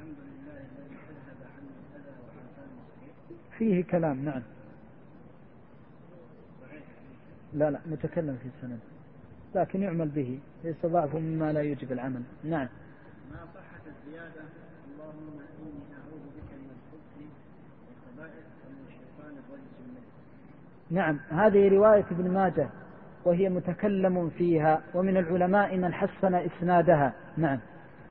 الحمد لله الذي أذهب عني الأذى وعافاني السوء. فيه كلام نعم. لا متكلم في السند لكن يعمل به، ليس ضعفه مما لا يجب العمل. نعم. ما صحت الزيادة اللهم إني أعوذ بك من الخبث والخبائث ومن الشيطان الرجيم منه. نعم هذه رواية ابن ماجه وهي متكلم فيها، ومن العلماء من حسن إسنادها. نعم.